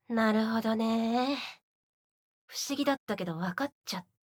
なるほどね。不思議だったけど分かっちゃった。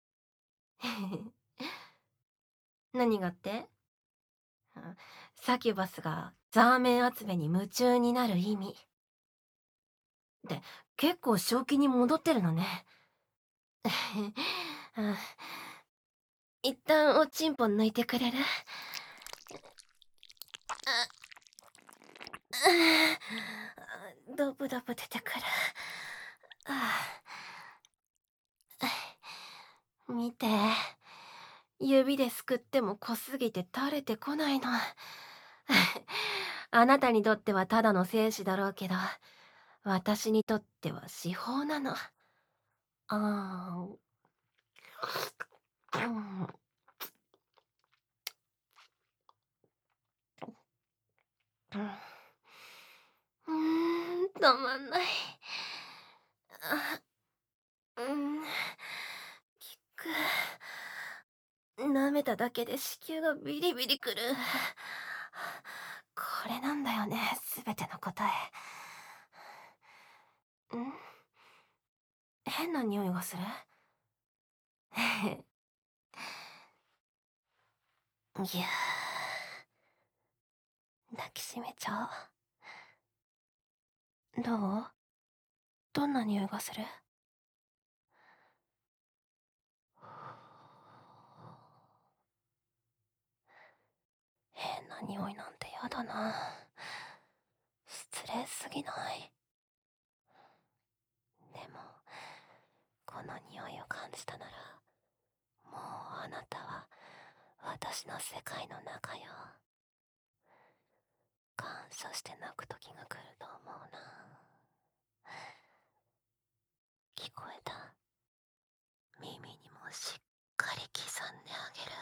何がって？うん、サキュバスがザーメン集めに夢中になる意味。で、結構正気に戻ってるのね。うん、一旦おちんぽ抜いてくれる？ドブドブ出てくる。見て。指ですくっても濃すぎて垂れてこないの。あなたにとってはただの精子だろうけど、私にとっては至宝なの。ああ、うん、止まんない。あ、うん、きく。舐めただけで子宮がビリビリくる。これなんだよね、すべての答え。ん、変な匂いがする？ぎゅー、抱きしめちゃう。どう？どんな匂いがする？変な匂いなんてやだな。失礼すぎない？でも、この匂いを感じたなら、もうあなたは私の世界の中よ。感謝して泣く時が来ると思うな。聞こえた？耳にもしっかり刻んであげる。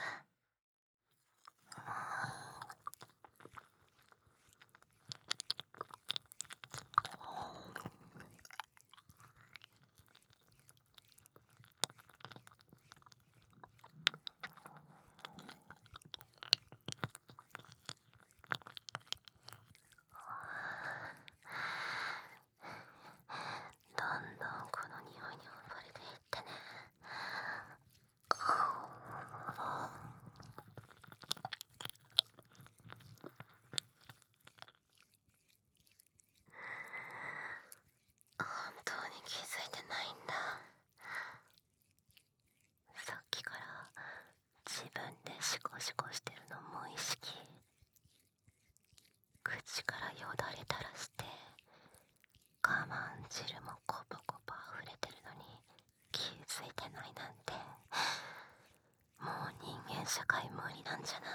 どんどんこの匂いに溺れていってね。本当に気づいてないんだ。さっきから自分でシコシコしてるの無意識。口からよだれ垂らして我慢汁もコポコポ溢れてるのに気づいてないなんて、もう人間社会無理なんじゃない？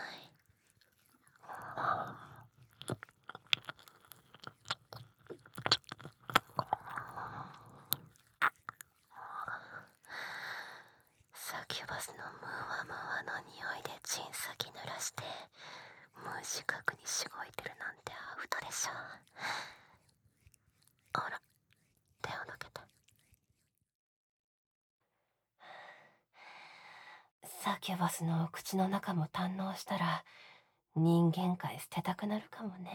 サキュバスのムワムワの匂いでチン先濡らして無自覚にしごいてるなんてアウトでしょ。ほら、手をどけて。サキュバスのお口の中も堪能したら人間界捨てたくなるかもね。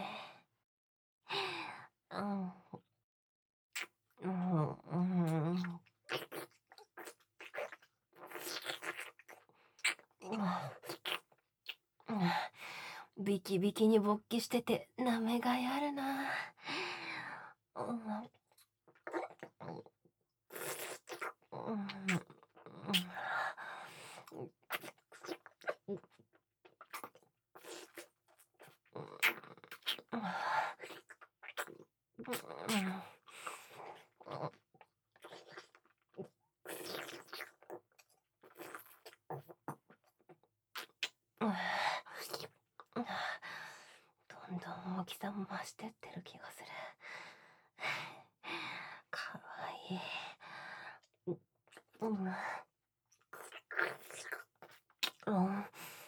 うん、うん、うん。ビキビキに勃起してて舐めがいあるな。うん、うん、どんどん大きさも増してってる気がする。かわいい。うん、うん、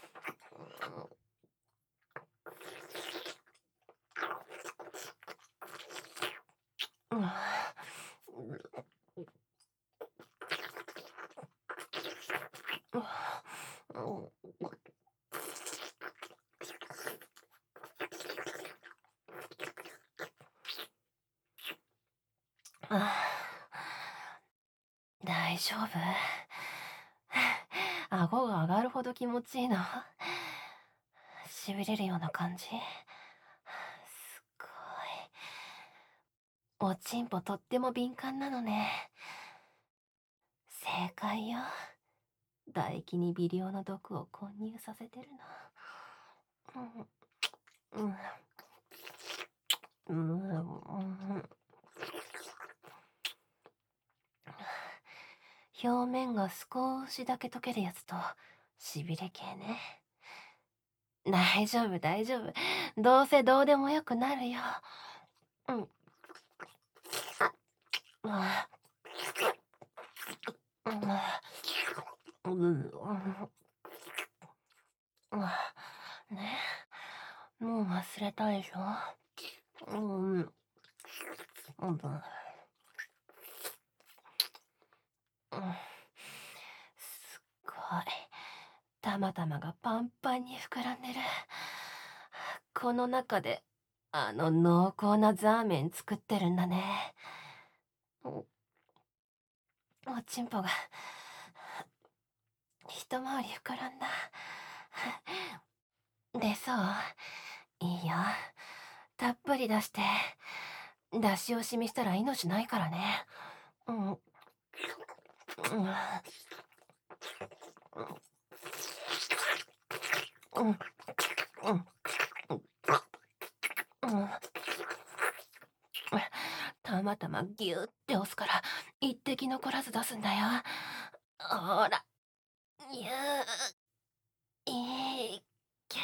うん、 あ大丈夫？顎が上がるほど気持ちいいの？しびれるような感じ？すっごい。おちんぽとっても敏感なのね。正解よ。唾液に微量の毒を混入させてるの。うん、うん、うん、表面が少しだけ溶けるやつと、しびれ系ね。大丈夫、大丈夫。どうせどうでもよくなるよ。うん。あうん、うん、ね、もう忘れたでしょ？うん、うん、すっごい。たまたまがパンパンに膨らんでる。この中で、あの濃厚なザーメン作ってるんだね。おおちんぽが、一回り膨らんだ。でそう？いいよ。たっぷり出して。出し惜しみしたら命ないからね。うん。うん。うん。うん。うん。たまたまギューって押すから一滴残らず出すんだよ。ほら、ギュー、いけ。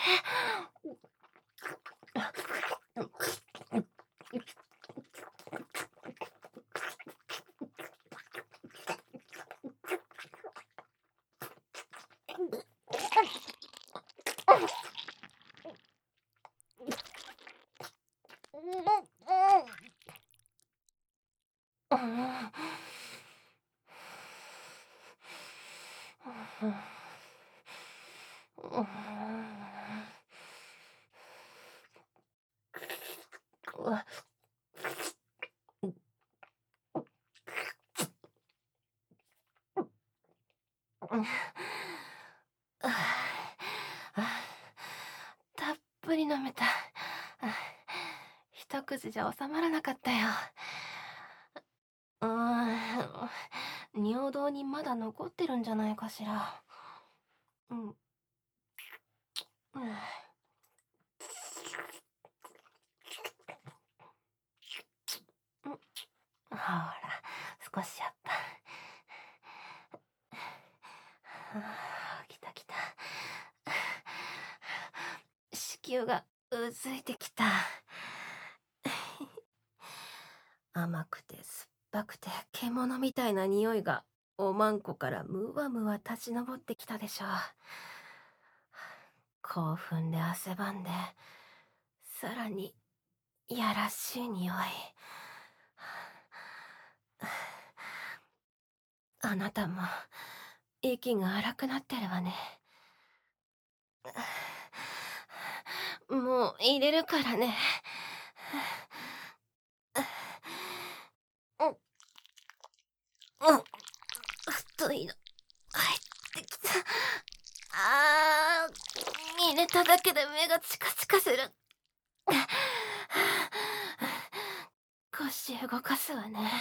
たっぷり飲めた。一口じゃ収まらなかったよ。尿道にまだ残ってるんじゃないかしら。うん。ほら、少しやった。来た来た。子宮がうずいてきた。甘くて酸っぱくて獣みたいな匂いがおまんこからむわむわ立ち上ってきたでしょう。興奮で汗ばんで、さらにやらしい匂い。あなたも息が荒くなってるわね。もう入れるからね。うん、うん、太いの入ってきた。入れただけで目がチカチカする。腰動かすわね。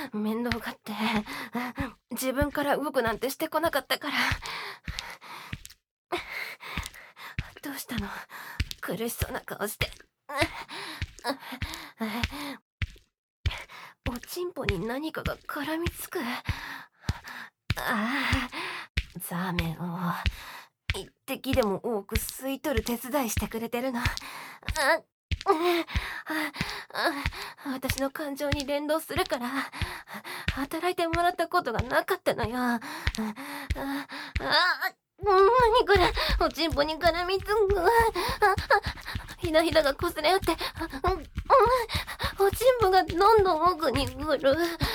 面倒がって、自分から動くなんてしてこなかったから。どうしたの？苦しそうな顔して。おちんぽに何かが絡みつく。ザーメンを一滴でも多く吸い取る手伝いしてくれてるの。私の感情に連動するから働いてもらったことがなかったのよ。何これ、おちんぽに絡みつく。ひだひだが擦れ合って、おちんぽがどんどん奥に来る。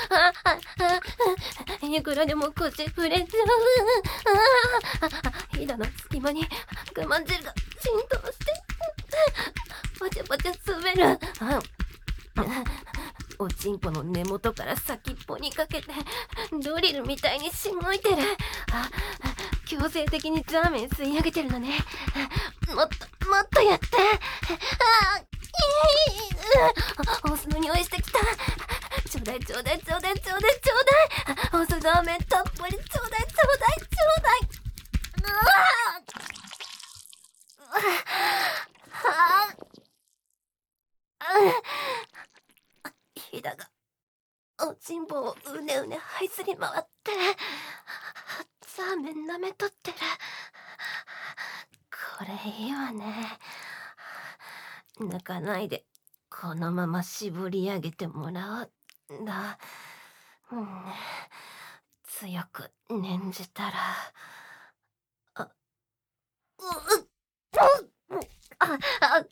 いくらでも腰触れちゃう。ひだの隙間に我慢汁が浸透して、パチャパチャ滑る。おちんぽの根元から先っぽにかけてドリルみたいにしごいてる。強制的にザーメン吸い上げてるのね。もっとやって。お酢の匂いしてきた。ちょうだい。お酢ザーメンたっぷりちょうだい。ひだがおちんぽをうねうね這いずり回ってザーメン舐めとってる。これいいわね。泣かないでこのまま絞り上げてもらうんだ。強く念じたら、あ、うううああ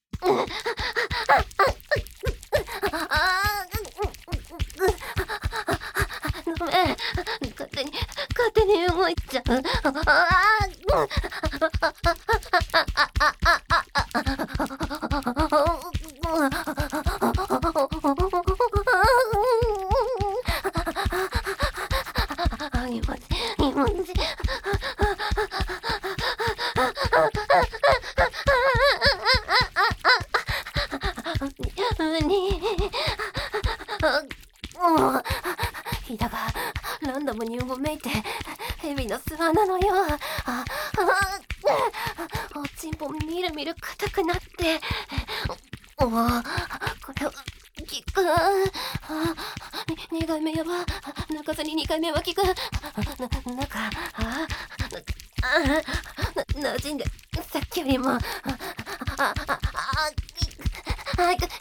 ごめん、勝手に動いちゃう。気持ちにひだがランダムにうごめいて蛇の巣穴のよう。おちんぽみるみる硬くなって、これは効く。2回目やば。泣かずに2回目は効く。なんか馴染んでさっきよりも早く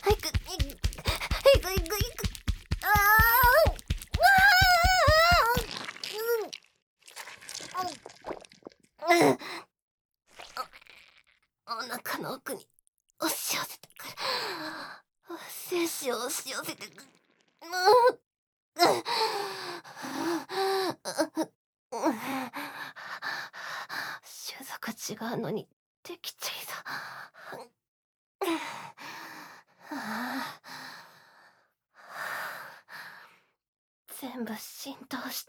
お腹の奥に押し寄せてくる。精子を押し寄せてくる。種族違うのにできちゃいそう。全部浸透した。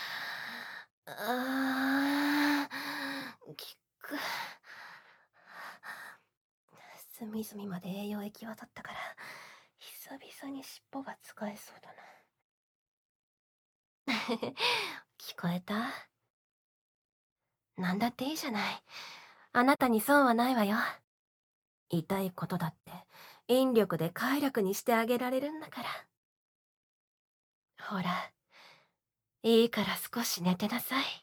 きく。隅々まで栄養行き渡ったから久々に尻尾が使えそうだな。聞こえた？なんだっていいじゃない。あなたに損はないわよ。痛いことだって引力で快楽にしてあげられるんだから。ほら、いいから少し寝てなさい。